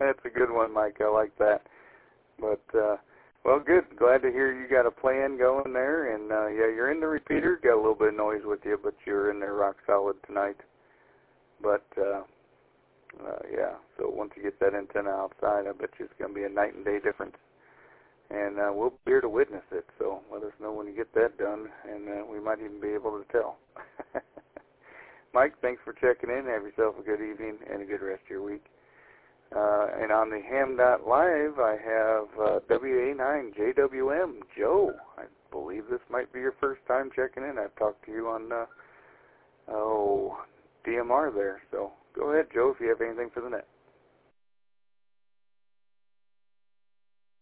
That's a good one, Mike. I like that. But, well, good. Glad to hear you got a plan going there. And, yeah, you're in the repeater. Got a little bit of noise with you, but you're in there rock solid tonight. But, yeah, so once you get that antenna outside, I bet you it's going to be a night and day difference. And we'll be here to witness it, so let us know when you get that done, and we might even be able to tell. Mike, thanks for checking in. Have yourself a good evening and a good rest of your week. And on the ham.live, I have WA9JWM, Joe. I believe this might be your first time checking in. I've talked to you on, DMR there. So go ahead, Joe, if you have anything for the net.